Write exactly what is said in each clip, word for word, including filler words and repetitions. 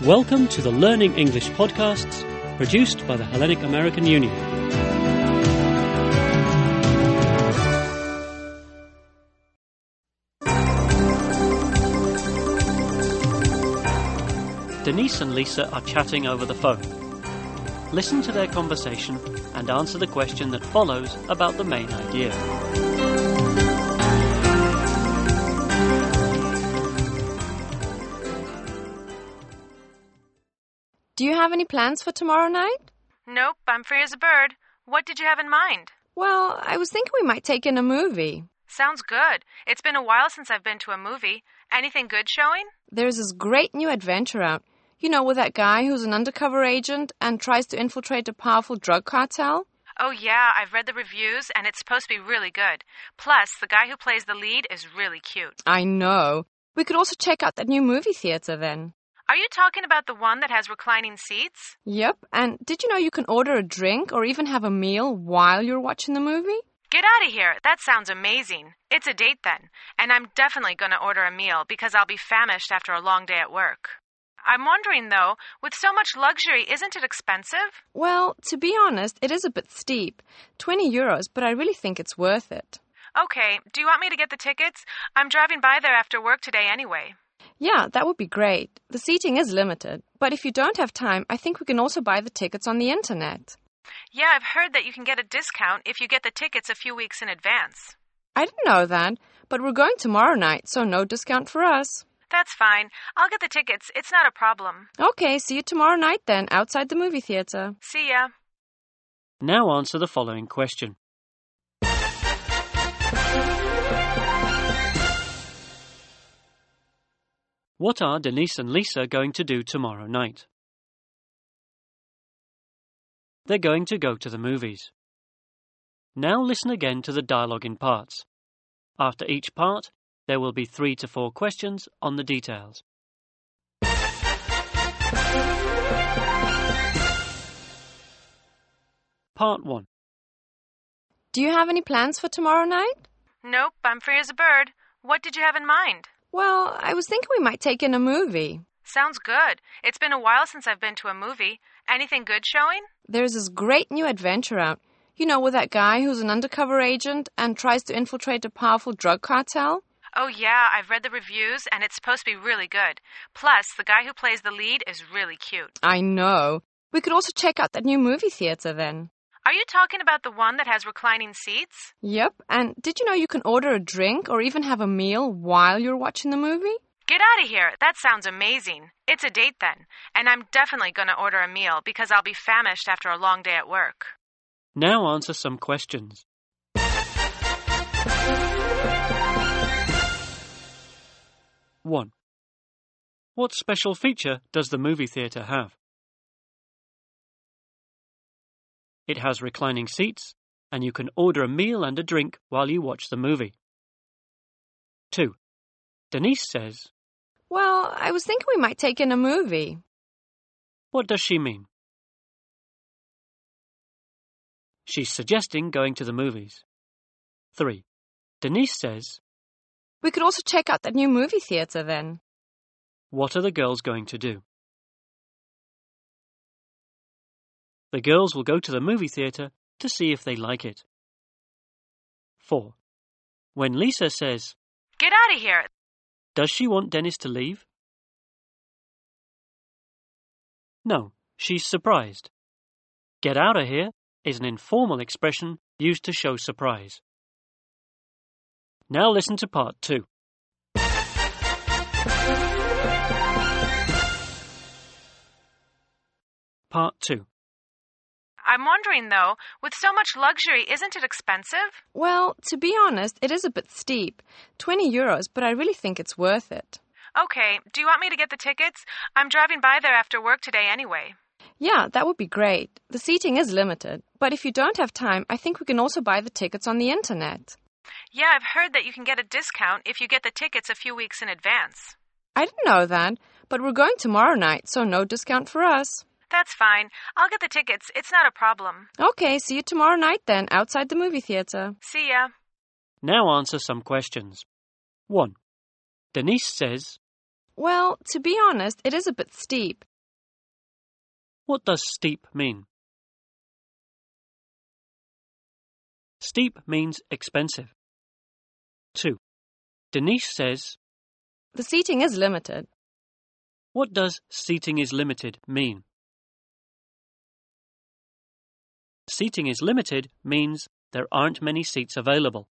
Welcome to the Learning English podcasts produced by the Hellenic American Union. Denise and Lisa are chatting over the phone. Listen to their conversation and answer the question that follows about the main idea. Do you have any plans for tomorrow night? Nope, I'm free as a bird. What did you have in mind? Well, I was thinking we might take in a movie. Sounds good. It's been a while since I've been to a movie. Anything good showing? There's this great new adventure out. You know, with that guy who's an undercover agent and tries to infiltrate a powerful drug cartel? Oh yeah, I've read the reviews and it's supposed to be really good. Plus, the guy who plays the lead is really cute. I know. We could also check out that new movie theater then. Are you talking about the one that has reclining seats? Yep, and did you know you can order a drink or even have a meal while you're watching the movie? Get out of here. That sounds amazing. It's a date then. And I'm definitely going to order a meal because I'll be famished after a long day at work. I'm wondering, though, with so much luxury, isn't it expensive? Well, to be honest, it is a bit steep. twenty euros, but I really think it's worth it. Okay, do you want me to get the tickets? I'm driving by there after work today anyway. Yeah, that would be great. The seating is limited, but if you don't have time, I think we can also buy the tickets on the internet. Yeah, I've heard that you can get a discount if you get the tickets a few weeks in advance. I didn't know that, but we're going tomorrow night, so no discount for us. That's fine. I'll get the tickets. It's not a problem. Okay, see you tomorrow night then, outside the movie theater. See ya. Now answer the following question. What are Denise and Lisa going to do tomorrow night? They're going to go to the movies. Now listen again to the dialogue in parts. After each part, there will be three to four questions on the details. Part one. Do you have any plans for tomorrow night? Nope, I'm free as a bird. What did you have in mind? Well, I was thinking we might take in a movie. Sounds good. It's been a while since I've been to a movie. Anything good showing? There's this great new adventure out. You know, with that guy who's an undercover agent and tries to infiltrate a powerful drug cartel? Oh yeah, I've read the reviews and it's supposed to be really good. Plus, the guy who plays the lead is really cute. I know. We could also check out that new movie theater then. Are you talking about the one that has reclining seats? Yep, and did you know you can order a drink or even have a meal while you're watching the movie? Get out of here. That sounds amazing. It's a date then. And I'm definitely going to order a meal because I'll be famished after a long day at work. Now answer some questions. one. What special feature does the movie theater have? It has reclining seats, and you can order a meal and a drink while you watch the movie. two. Denise says, Well, I was thinking we might take in a movie. What does she mean? She's suggesting going to the movies. three. Denise says, We could also check out that new movie theater then. What are the girls going to do? The girls will go to the movie theater to see if they like it. four. When Lisa says, Get out of here. Does she want Dennis to leave? No, she's surprised. Get out of here is an informal expression used to show surprise. Now listen to part two. Part two. I'm wondering, though, with so much luxury, isn't it expensive? Well, to be honest, it is a bit steep. twenty euros, but I really think it's worth it. Okay, do you want me to get the tickets? I'm driving by there after work today anyway. Yeah, that would be great. The seating is limited, but if you don't have time, I think we can also buy the tickets on the internet. Yeah, I've heard that you can get a discount if you get the tickets a few weeks in advance. I didn't know that, but we're going tomorrow night, so no discount for us. That's fine. I'll get the tickets. It's not a problem. Okay, see you tomorrow night then, outside the movie theater. See ya. Now answer some questions. one. Denise says, Well, to be honest, it is a bit steep. What does steep mean? Steep means expensive. two. Denise says, The seating is limited. what does seating is limited mean? Seating is limited means there aren't many seats available.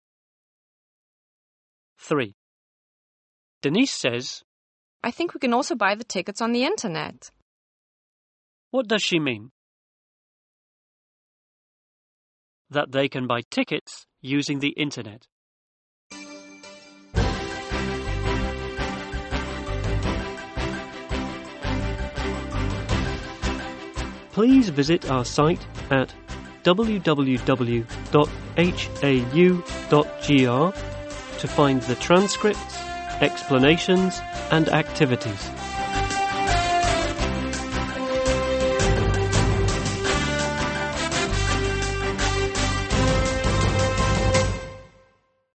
three. Denise says, I think we can also buy the tickets on the internet. what does she mean? That they can buy tickets using the internet. Please visit our site at w w w dot h a u dot g r to find the transcripts, explanations, and activities.